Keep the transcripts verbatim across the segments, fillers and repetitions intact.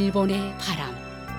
일본의 바람.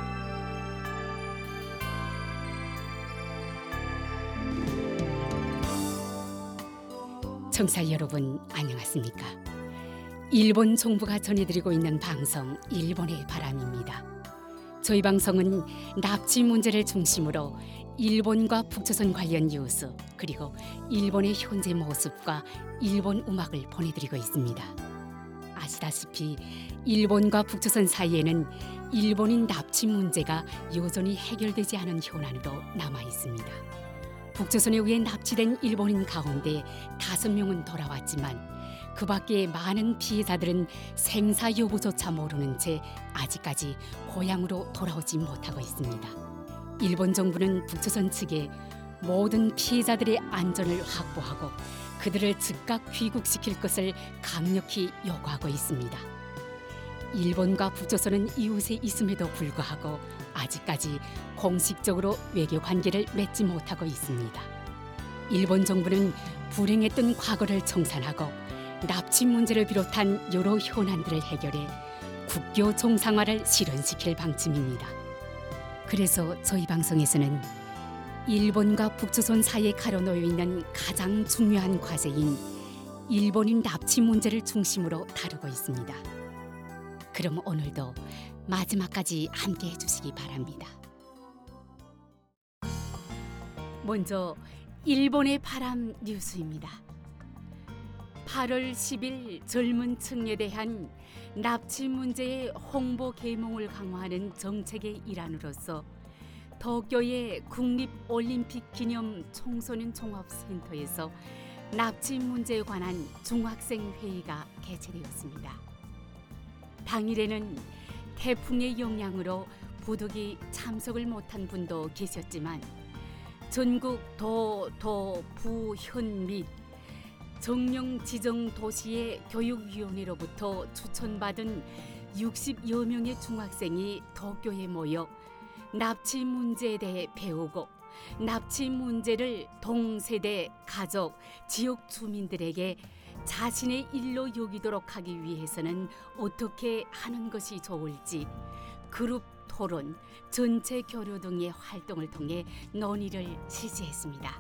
청취자 여러분 안녕하십니까? 일본 정부가 전해드리고 있는 방송 일본의 바람입니다. 저희 방송은 납치 문제를 중심으로 일본과 북조선 관련 뉴스 그리고 일본의 현재 모습과 일본 음악을 보내드리고 있습니다. 아시다시피 일본과 북조선 사이에는 일본인 납치 문제가 여전히 해결되지 않은 현안으로 남아 있습니다. 북조선에 의해 납치된 일본인 가운데 다섯 명은 돌아왔지만 그 밖에 많은 피해자들은 생사 여부조차 모르는 채 아직까지 고향으로 돌아오지 못하고 있습니다. 일본 정부는 북조선 측에 모든 피해자들의 안전을 확보하고 그들을 즉각 귀국시킬 것을 강력히 요구하고 있습니다. 일본과 북조선은 이웃에 있음에도 불구하고 아직까지 공식적으로 외교 관계를 맺지 못하고 있습니다. 일본 정부는 불행했던 과거를 청산하고 납치 문제를 비롯한 여러 현안들을 해결해 국교 정상화를 실현시킬 방침입니다. 그래서 저희 방송에서는 일본과 북조선 사이에 가려놓여 있는 가장 중요한 과제인 일본인 납치 문제를 중심으로 다루고 있습니다. 그럼 오늘도 마지막까지 함께 해주시기 바랍니다. 먼저 일본의 바람 뉴스입니다. 팔월 십일 젊은 층에 대한 납치 문제의 홍보 계몽을 강화하는 정책의 일환으로서 도쿄의 국립올림픽 기념 청소년 종합센터에서 납치 문제에 관한 중학생 회의가 개최되었습니다. 당일에는 태풍의 영향으로 부득이 참석을 못한 분도 계셨지만 전국 도, 도, 부, 현 및 정령 지정 도시의 교육위원회로부터 추천받은 육십여 명의 중학생이 도쿄에 모여 납치 문제에 대해 배우고 납치 문제를 동세대, 가족, 지역 주민들에게 자신의 일로 여기도록 하기 위해서는 어떻게 하는 것이 좋을지 그룹 토론, 전체 교류 등의 활동을 통해 논의를 실시했습니다.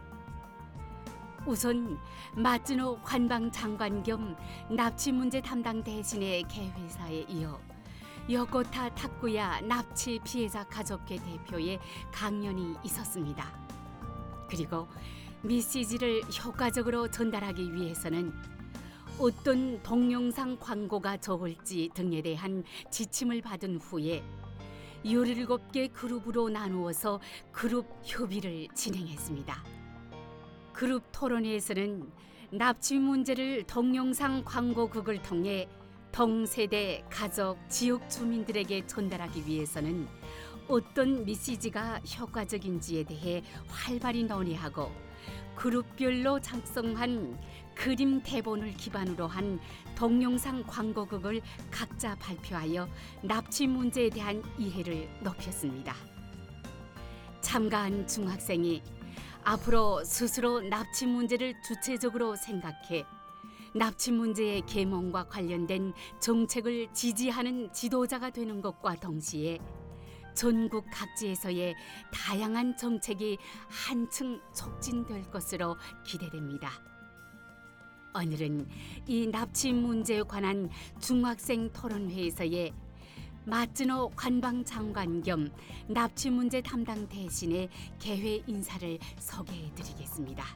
우선 마츠노 관방장관 겸 납치 문제 담당 대신의 개회사에 이어 요코타 타쿠야 납치 피해자 가족회 대표의 강연이 있었습니다. 그리고 메시지를 효과적으로 전달하기 위해서는 어떤 동영상 광고가 좋을지 등에 대한 지침을 받은 후에 열일곱 개 그룹으로 나누어서 그룹 협의를 진행했습니다. 그룹 토론회에서는 납치 문제를 동영상 광고극을 통해 동세대, 가족, 지역 주민들에게 전달하기 위해서는 어떤 메시지가 효과적인지에 대해 활발히 논의하고 그룹별로 작성한 그림 대본을 기반으로 한 동영상 광고극을 각자 발표하여 납치 문제에 대한 이해를 높였습니다. 참가한 중학생이 앞으로 스스로 납치 문제를 주체적으로 생각해 납치 문제의 계몽과 관련된 정책을 지지하는 지도자가 되는 것과 동시에 전국 각지에서의 다양한 정책이 한층 촉진될 것으로 기대됩니다. 오늘은 이 납치 문제에 관한 중학생 토론회에서의 마츠노 관방장관 겸 납치 문제 담당 대신의 개회 인사를 소개해드리겠습니다.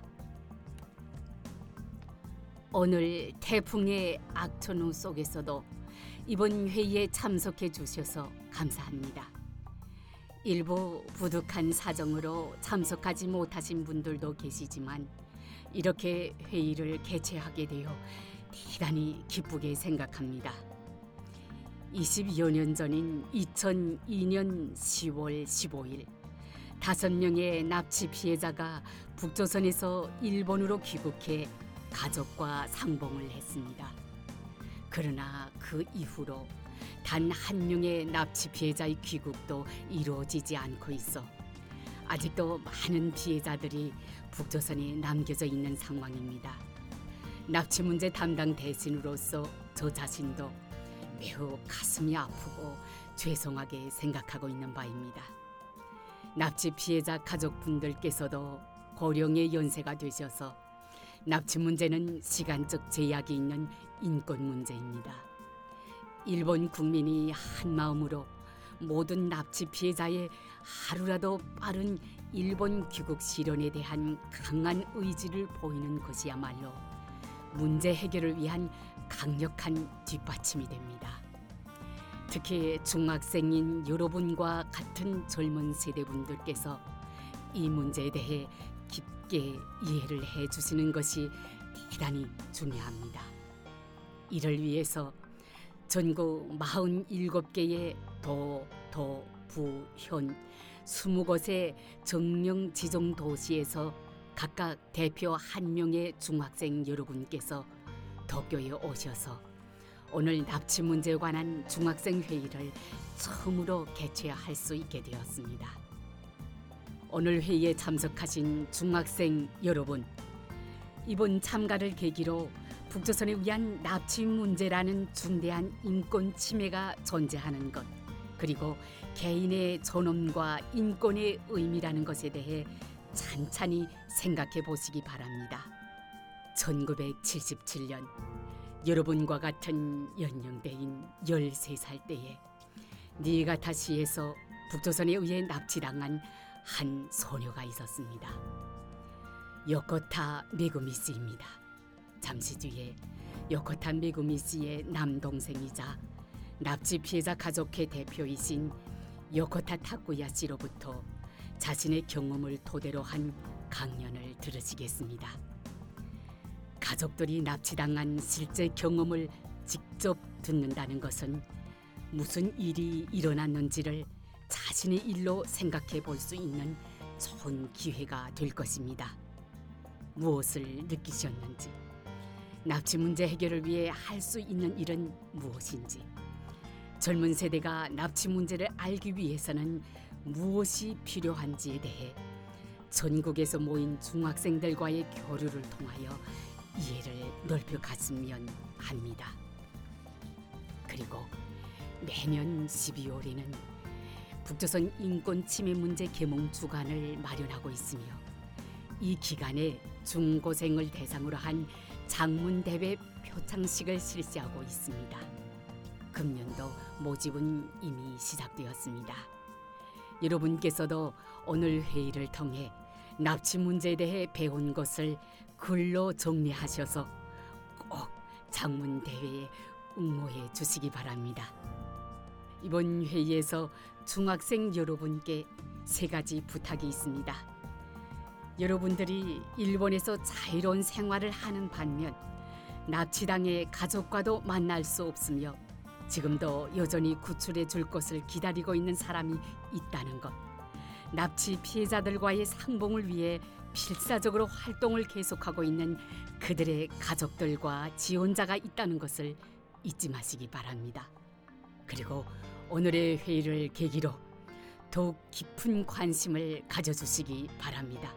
오늘 태풍의 악천후 속에서도 이번 회의에 참석해 주셔서 감사합니다. 일부 부득한 사정으로 참석하지 못하신 분들도 계시지만 이렇게 회의를 개최하게 되어 대단히 기쁘게 생각합니다. 이십여 년 전인 이천이 년 시월 십오일 다섯 명의 납치 피해자가 북조선에서 일본으로 귀국해 가족과 상봉을 했습니다. 그러나 그 이후로 단 한 명의 납치 피해자의 귀국도 이루어지지 않고 있어 아직도 많은 피해자들이 북조선에 남겨져 있는 상황입니다. 납치 문제 담당 대신으로서 저 자신도 매우 가슴이 아프고 죄송하게 생각하고 있는 바입니다. 납치 피해자 가족분들께서도 고령의 연세가 되셔서 납치 문제는 시간적 제약이 있는 인권 문제입니다. 일본 국민이 한 마음으로 모든 납치 피해자의 하루라도 빠른 일본 귀국 실현에 대한 강한 의지를 보이는 것이야말로 문제 해결을 위한 강력한 뒷받침이 됩니다. 특히 중학생인 여러분과 같은 젊은 세대분들께서 이 문제에 대해 깊게 이해를 해주시는 것이 대단히 중요합니다. 이를 위해서 전국 사십칠 개의 도, 도, 부, 현 이십 곳의 정령 지정 도시에서 각각 대표 한 명의 중학생 여러분께서 도쿄에 오셔서 오늘 납치 문제에 관한 중학생 회의를 처음으로 개최할 수 있게 되었습니다. 오늘 회의에 참석하신 중학생 여러분, 이번 참가를 계기로 북조선에 의한 납치 문제라는 중대한 인권 침해가 존재하는 것, 그리고 개인의 존엄과 인권의 의미라는 것에 대해 찬찬히 생각해 보시기 바랍니다. 천구백칠십칠 년 여러분과 같은 연령대인 열세 살 때에 니가타시에서 북조선에 의해 납치당한 한 소녀가 있었습니다. 요코타 메구미 씨입니다. 잠시 뒤에 요코타 메구미 씨의 남동생이자 납치 피해자 가족회 대표이신 요코타 타쿠야 씨로부터 자신의 경험을 토대로 한 강연을 들으시겠습니다. 가족들이 납치당한 실제 경험을 직접 듣는다는 것은 무슨 일이 일어났는지를 자신의 일로 생각해 볼 수 있는 좋은 기회가 될 것입니다. 무엇을 느끼셨는지, 납치 문제 해결을 위해 할 수 있는 일은 무엇인지, 젊은 세대가 납치 문제를 알기 위해서는 무엇이 필요한지에 대해 전국에서 모인 중학생들과의 교류를 통하여 이해를 넓혀갔으면 합니다. 그리고 매년 십이월에는 북조선 인권 침해 문제 계몽 주간을 마련하고 있으며 이 기간에 중고생을 대상으로 한 장문대회 표창식을 실시하고 있습니다. 금년도 모집은 이미 시작되었습니다. 여러분께서도 오늘 회의를 통해 납치 문제에 대해 배운 것을 글로 정리하셔서 꼭 장문대회에 응모해 주시기 바랍니다. 이번 회의에서 중학생 여러분께 세 가지 부탁이 있습니다. 여러분들이 일본에서 자유로운 생활을 하는 반면 납치당해 가족과도 만날 수 없으며 지금도 여전히 구출해 줄 것을 기다리고 있는 사람이 있다는 것, 납치 피해자들과의 상봉을 위해 필사적으로 활동을 계속하고 있는 그들의 가족들과 지원자가 있다는 것을 잊지 마시기 바랍니다. 그리고 오늘의 회의를 계기로 더욱 깊은 관심을 가져주시기 바랍니다.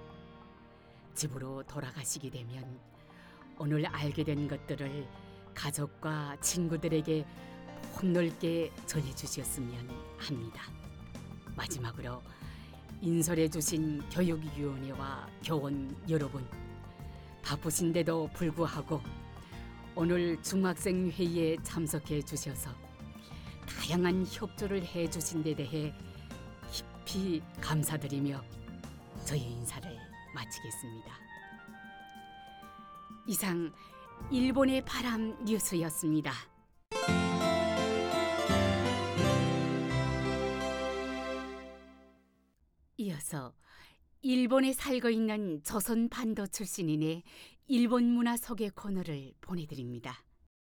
집으로 돌아가시게 되면 오늘 알게 된 것들을 가족과 친구들에게 폭넓게 전해주셨으면 합니다. 마지막으로 인솔해 주신 교육위원회와 교원 여러분, 바쁘신데도 불구하고 오늘 중학생 회의에 참석해 주셔서 다양한 협조를 해 주신 데 대해 깊이 감사드리며 저희 인사를 마치겠습니다. 이상 일본의 바람 뉴스였습니다. 이어서 일본에 살고 있는 조선 반도 출신인의 일본 문화 소개 코너를 보내드립니다.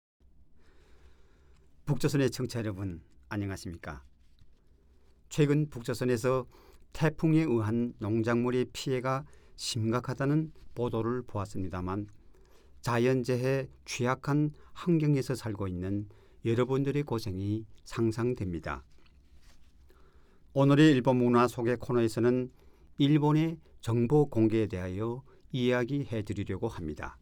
북조선의 청취자 여러분, 안녕하십니까? 최근 북조선에서 태풍에 의한 농작물의 피해가 심각하다는 보도를 보았습니다만 자연재해 취약한 환경에서 살고 있는 여러분들의 고생이 상상됩니다. 오늘의 일본 문화 소개 코너에서는 일본의 정보 공개에 대하여 이야기해 드리려고 합니다.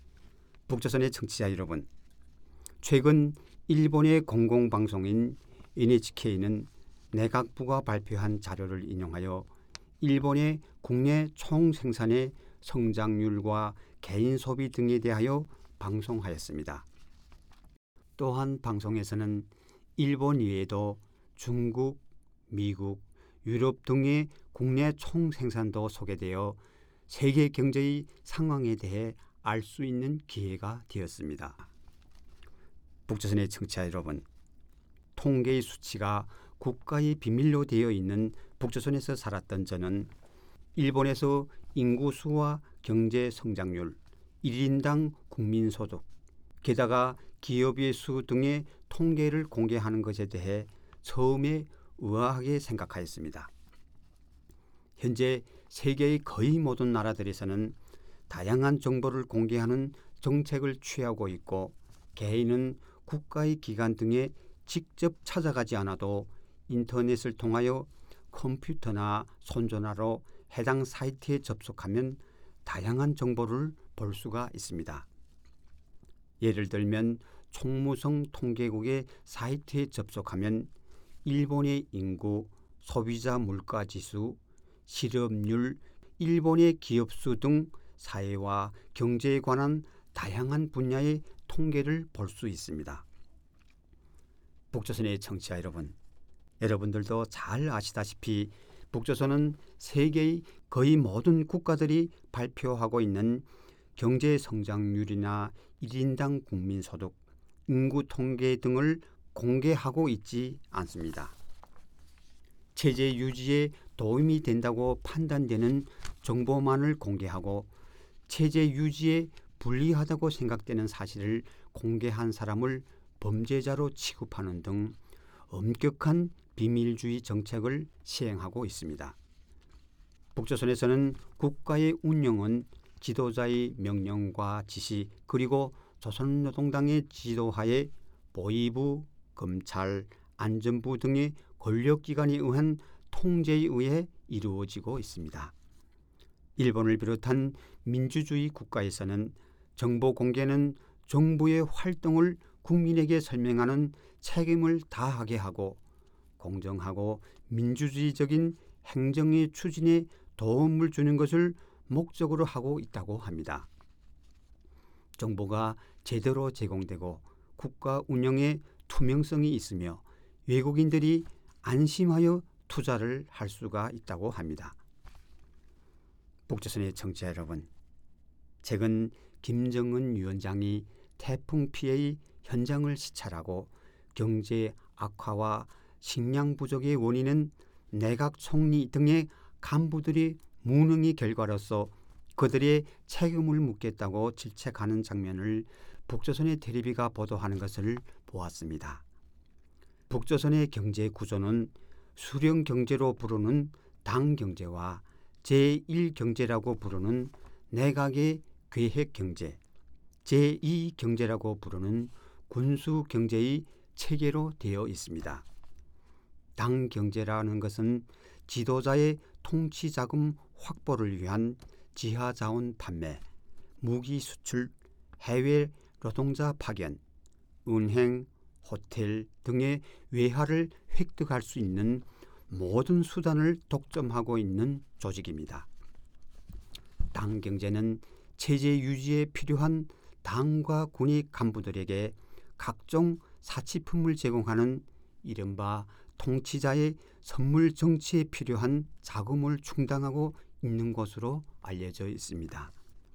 북조선의 청취자 여러분, 최근 일본의 공공방송인 엔에이치케이는 내각부가 발표한 자료를 인용하여 일본의 국내 총생산의 성장률과 개인 소비 등에 대하여 방송하였습니다. 또한 방송에서는 일본 이외에도 중국, 미국, 유럽 등의 국내 총생산도 소개되어 세계 경제의 상황에 대해 알 수 있는 기회가 되었습니다. 북조선의 청취자 여러분, 통계의 수치가 국가의 비밀로 되어 있는 북조선에서 살았던 저는 일본에서 인구수와 경제 성장률, 일 인당 국민소득, 게다가 기업의 수 등의 통계를 공개하는 것에 대해 처음에 의아하게 생각하였습니다. 현재 세계의 거의 모든 나라들에서는 다양한 정보를 공개하는 정책을 취하고 있고, 개인은 국가의 기관 등에 직접 찾아가지 않아도 인터넷을 통하여 컴퓨터나 손전화로 해당 사이트에 접속하면 다양한 정보를 볼 수가 있습니다. 예를 들면 총무성 통계국의 사이트에 접속하면 일본의 인구, 소비자 물가지수, 실업률, 일본의 기업수 등 사회와 경제에 관한 다양한 분야의 통계를 볼 수 있습니다. 북조선의 청취자 여러분, 여러분들도 잘 아시다시피 북조선은 세계의 거의 모든 국가들이 발표하고 있는 경제 성장률이나 일 인당 국민소득, 인구 통계 등을 공개하고 있지 않습니다. 체제 유지에 도움이 된다고 판단되는 정보만을 공개하고 체제 유지에 불리하다고 생각되는 사실을 공개한 사람을 범죄자로 취급하는 등 엄격한 비밀주의 정책을 시행하고 있습니다. 북조선에서는 국가의 운영은 지도자의 명령과 지시, 그리고 조선노동당의 지도하에 보위부, 검찰, 안전부 등의 권력기관에 의한 통제에 의해 이루어지고 있습니다. 일본을 비롯한 민주주의 국가에서는 정보 공개는 정부의 활동을 국민에게 설명하는 책임을 다하게 하고 공정하고 민주주의적인 행정의 추진에 도움을 주는 것을 목적으로 하고 있다고 합니다. 정보가 제대로 제공되고 국가 운영에 투명성이 있으며 외국인들이 안심하여 투자를 할 수가 있다고 합니다. 북조선의 청취자 여러분, 최근 김정은 위원장이 태풍 피해의 현장을 시찰하고 경제 악화와 식량 부족의 원인은 내각 총리 등의 간부들이 무능의 결과로서 그들의 책임을 묻겠다고 질책하는 장면을 북조선의 텔레비가 보도하는 것을 보았습니다. 북조선의 경제 구조는 수령 경제로 부르는 당 경제와 제일 경제라고 부르는 내각의 계획 경제, 제이 경제라고 부르는 군수 경제의 체계로 되어 있습니다. 당 경제라는 것은 지도자의 통치 자금 확보를 위한 지하 자원 판매, 무기 수출, 해외 노동자 파견, 은행, 호텔 등의 외화를 획득할 수 있는 모든 수단을 독점하고 있는 조직입니다. 당 경제는 체제 유지에 필요한 당과 군의 간부들에게 각종 사치품을 제공하는 이른바 통치자의 선물 정치에 필요한 자금을 충당하고 있는 것으로 알려져 있습니다.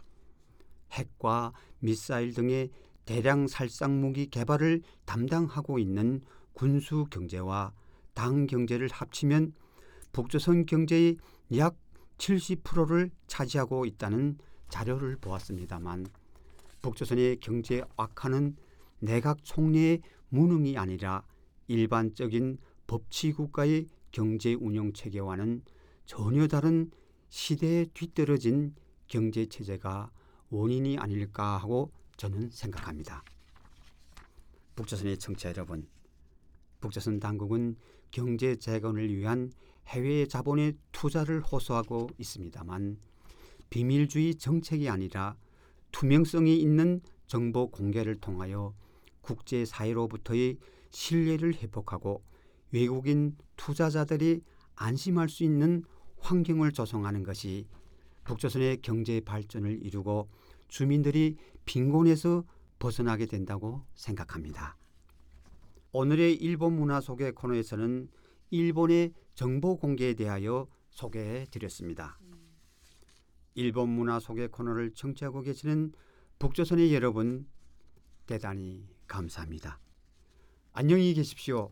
핵과 미사일 등의 대량 살상 무기 개발을 담당하고 있는 군수 경제와 당 경제를 합치면 북조선 경제의 약 칠십 퍼센트를 차지하고 있다는 자료를 보았습니다만, 북조선의 경제 악화는 내각 총리의 무능이 아니라 일반적인 법치국가의 경제 운영 체계와는 전혀 다른 시대에 뒤떨어진 경제 체제가 원인이 아닐까 하고 저는 생각합니다. 북조선의 청취자 여러분, 북조선 당국은 경제 재건을 위한 해외 자본의 투자를 호소하고 있습니다만, 비밀주의 정책이 아니라 투명성이 있는 정보 공개를 통하여 국제사회로부터의 신뢰를 회복하고 외국인 투자자들이 안심할 수 있는 환경을 조성하는 것이 북조선의 경제 발전을 이루고 주민들이 빈곤에서 벗어나게 된다고 생각합니다. 오늘의 일본 문화 소개 코너에서는 일본의 정보 공개에 대하여 소개해 드렸습니다. 일본 문화 소개 코너를 청취하고 계시는 북조선의 여러분, 대단히 감사합니다. 안녕히 계십시오.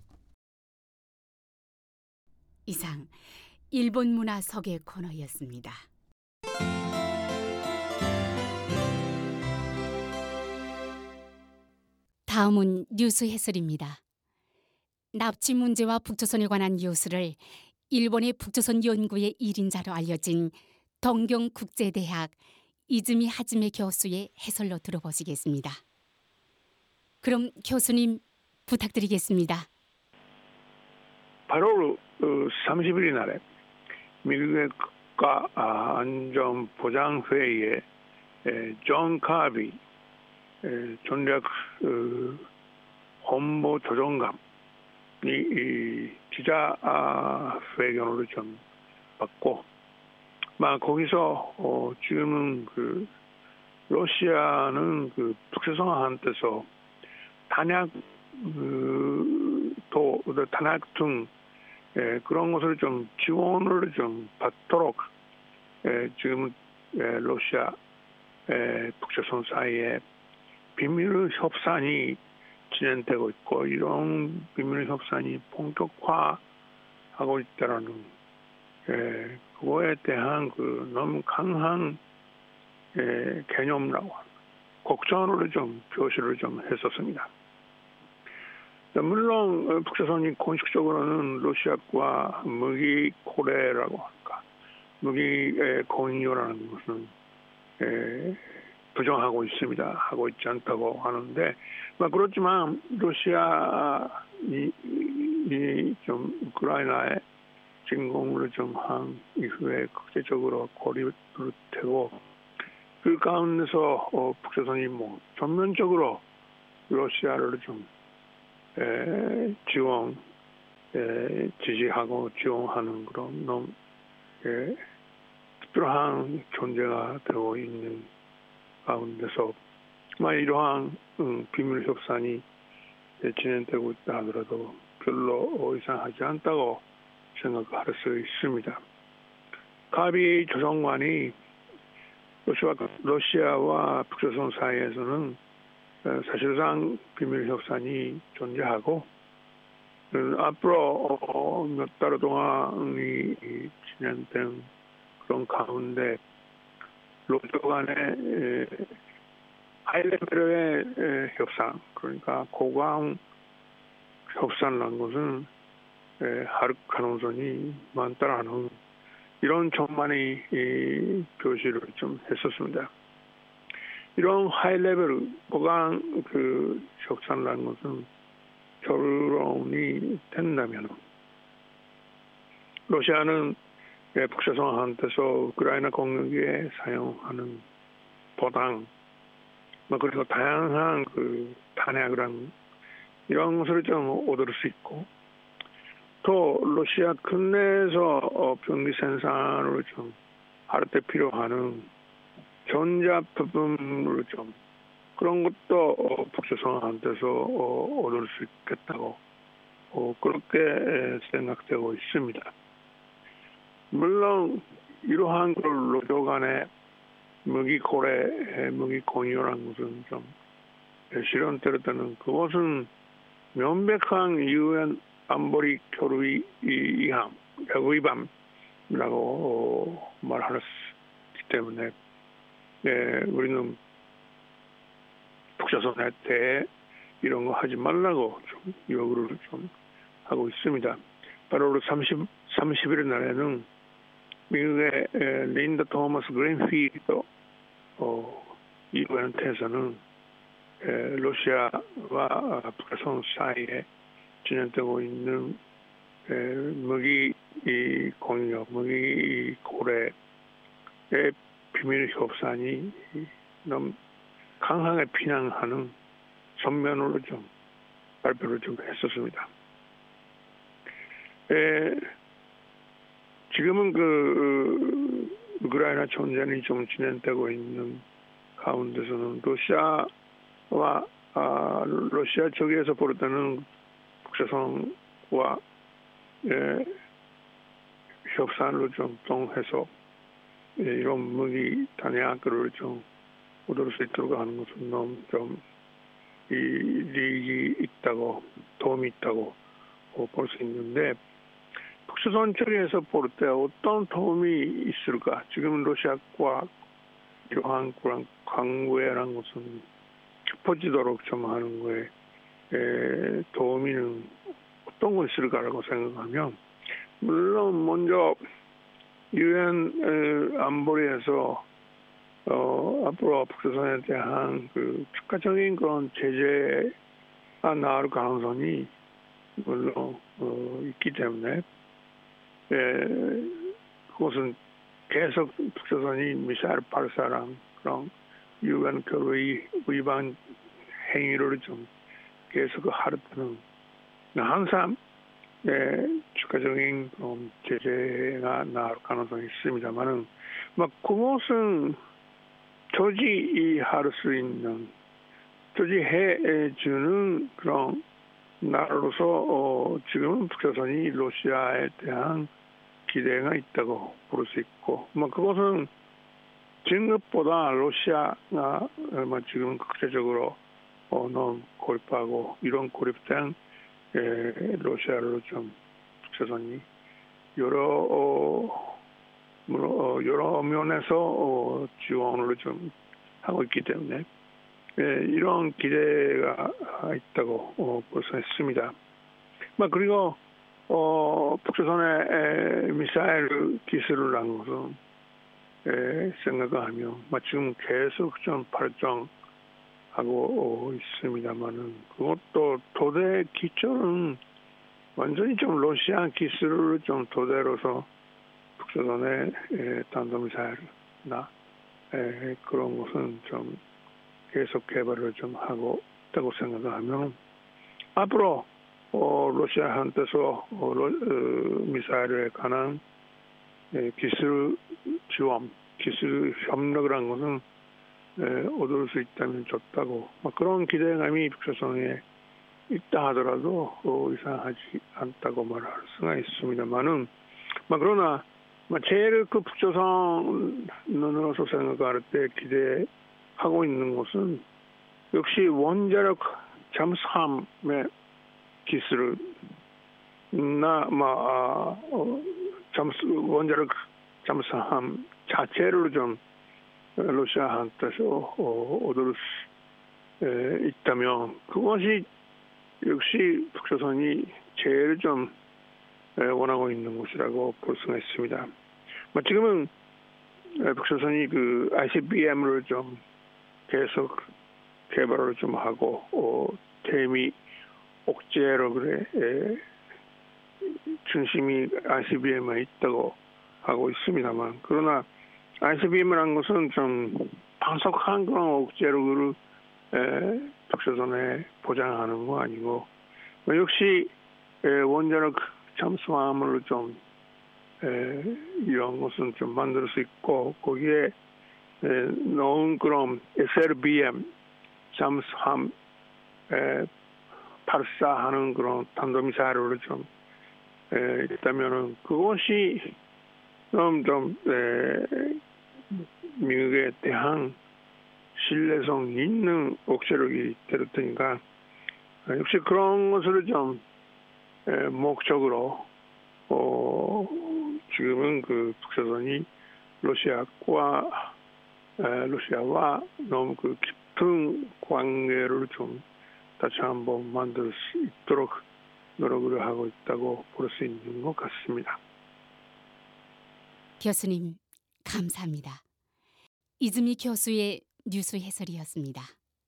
이상 일본 문화 소개 코너였습니다. 다음은 뉴스 해설입니다. 납치 문제와 북조선에 관한 뉴스를 일본의 북조선 연구의 일 인자로 알려진 동경국제대학 이즈미 하즈메 교수의 해설로 들어보시겠습니다. 그럼 교수님 부탁드리겠습니다. 팔월 삼십 일 날에 미국의 국가 안전보장회의에 존 카비 전략 홍보 조정감이 기자회견을 좀 받고, 막 거기서 어, 지금은 그 러시아는 그 북조선한테서 탄약 그, 도 탄약 등 예, 그런 것을 좀 지원을 좀 받도록 예, 지금 예, 러시아 예, 북조선 사이에 비밀 협상이 진행되고 있고, 이런 비밀 협상이 본격화하고 있다라는 예, 그거에 대한 그 너무 강한 예, 개념이라고 걱정을 좀 표시를 좀 했었습니다. 물론 북조선이 공식적으로는 러시아과 무기 고래라고 할까, 무기 공유라는 것은 에, 부정하고 있습니다. 하고 있지 않다고 하는데, 그렇지만 러시아이 좀 우크라이나에 진공을 좀 한 이후에 국제적으로 고립을 되고, 그 가운데서 어, 북조선이 뭐 전면적으로 러시아를 좀 에, 지원, 에, 지지하고 지원하는 그런 너무 에, 특별한 존재가 되고 있는 가운데서 이러한 음, 비밀 협상이 진행되고 있다 하더라도 별로 이상하지 않다고 생각할 수 있습니다. 카비 조정관이 러시아, 러시아와 북조선 사이에서는 사실상 비밀 협상이 존재하고, 앞으로 몇 달 동안이 진행된 그런 가운데 로저 간의 하이레벨의 협상, 그러니까 고강 협상이라는 것은 할 가능성이 많다라는 이런 전망이 표시를 좀 했었습니다. 이런 하이레벨 고강 그 협상이라는 것은 결론이 된다면 러시아는 북조선한테서 우크라이나 공격에 사용하는 보당, 그리고 다양한 그 탄약이란 이런 것을 좀 얻을 수 있고, 또 러시아 근내에서 병기 생산을 좀 할 때 필요하는 전자 부품을 좀 그런 것도 북조선한테서 얻을 수 있겠다고 그렇게 생각되고 있습니다. 물론 이러한 로저 간의 무기 고래, 무기 공유라는 것은 좀 실현될 때는 그것은 명백한 유엔 안보리 교류 위반, 위반이라고 말하기 때문에 네, 우리는 북조선에 대해 이런 거 하지 말라고 좀 요구를 좀 하고 있습니다. 바로 삼십 일 날에는 미국의 린다 토머스 그린필드 어, 이번에서는 러시아와 북조선 사이에 진행되고 있는 에, 무기 공유, 무기 고래의 비밀 협상이 너무 강하게 비난하는 선면으로 좀 발표를 좀 했었습니다. 에, 지금은 그 우크라이나 전쟁이 좀 진행되고 있는 가운데서는 러시아와 아, 러시아 쪽에서 벌어지는 북조선과 예, 협상을 좀 통해서 예, 이런 무기彈薬을 좀 얻을 수 있도록 하는 것은 너무 좀 이 이익이 있다고 도움이 있다고 볼 수 있는데 북조선 쪽에서 볼 때 어떤 도움이 있을까? 지금 러시아과 이러한 그런 광고회라는 것은 깊어지도록 좀 하는 거에 에, 도움이는 어떤 거 있을까라고 생각하면 물론 먼저 유엔 안보리에서 어, 앞으로 북조선에 대한 그 추가적인 그런 제재가 나올 가능성이 물론 어, 있기 때문에 에, 그것은 계속 북조선이 미사일 발사랑 그런 유엔 결의 위반 행위를 좀 계속 할 때는 항상 예, 추가적인 그런 제재가 나올 가능성이 있습니다만은 막 그것은 조지할 수 있는 조지해 주는 그런 나라로서 어, 지금은 북조선이 러시아에 대한 기대가 있다고 볼 수 있고, 뭐 그것은 진급보다 러시아가 뭐 지금 국제적으로 어, 너무 고립하고 이런 고립된 에, 러시아로 좀 북조선이 여러 어, 뭐, 여러 면에서 어, 지원을 좀 하고 있기 때문에 예, 이런 기대가 있다고 어, 볼 수 있습니다. 뭐, 그리고 어, 북조선의 에, 미사일 기술을 한 것은 에, 생각하면 뭐, 지금 계속 좀 발전하고 어, 있습니다만은 그것도 도대 기초는 완전히 좀 러시아 기술을 좀 토대로서 북조선의 탄도미사일이나 그런 것은 좀 계속 개발을 좀 하고 있다고 생각하면 앞으로 어, 러시아한테서 어, 러, 어, 미사일에 관한 에, 기술 지원, 기술 협력을 한 것은 에, 얻을 수 있다면 좋다고 뭐 그런 기대감이 북조선에 있다 하더라도 어, 이상하지 않다고 말할 수가 있습니다만은 뭐 그러나 뭐 제일 그 북조선으로서 생각할 때 기대하고 있는 것은 역시 원자력 잠수함의 기술을 나뭐 아, 어, 잠수 원자력 잠수함 자체를 좀 러시아한테서 어, 얻을 수 에, 있다면 그것이 역시 북조선이 제일 좀 원하고 있는 것이라고 볼 수가 있습니다. 지금은 북조선이 그 아이씨비엠을 좀 계속 개발을 좀 하고 어, 대미 억제로 그래 에, 중심이 아이씨비엠에 있다고 하고 있습니다만 그러나 아이씨비엠을 한 것은 좀 방석한 그런 억제로를 북조선에 보장하는 거 아니고 역시 에, 원자력 잠수함을 좀 에, 이런 것은 좀 만들 수 있고 거기에 에, 넣은 그런 에스엘비엠 잠수함 에, 발사하는 그런 탄도미사일을 좀 에, 있다면은 그것이 좀, 좀 에, 미국에 대한 신뢰성 있는 억제력이 될 테니까 역시 그런 것을 좀 에, 목적으로 어, 지금은 그 북조선이 러시아과 에, 러시아와 너무 그 깊은 관계를 좀 다시 한번 만들 수 있도록 노력을 하고 있다고 볼 수 있는 것 같습니다. 교수님 감사합니다. 이즈미 교수의 뉴스 해설이었습니다.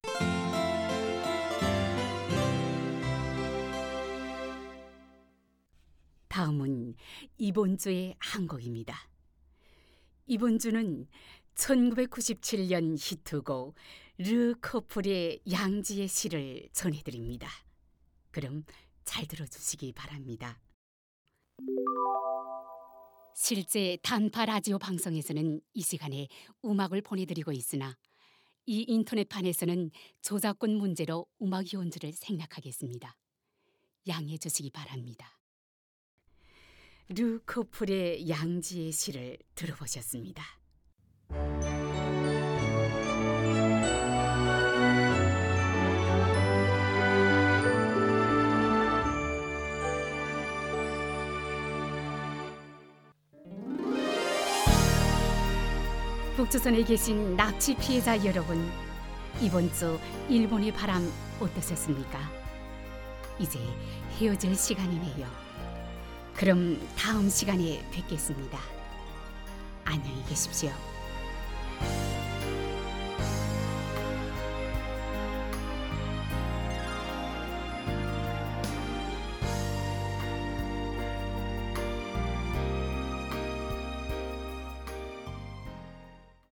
다음은 이번 주의 한 곡입니다. 이번 주는 천구백구십칠 년 히트곡 르 커플의 양지의 시를 전해드립니다. 그럼 잘 들어주시기 바랍니다. 실제 단파 라디오 방송에서는 이 시간에 음악을 보내드리고 있으나 이 인터넷판에서는 저작권 문제로 음악 연주를 생략하겠습니다. 양해해 주시기 바랍니다. 루 코플의 양지의 시를 들어보셨습니다. 북조선에 계신 납치 피해자 여러분, 이번 주 일본의 바람 어떠셨습니까? 이제 헤어질 시간이네요. 그럼 다음 시간에 뵙겠습니다. 안녕히 계십시오.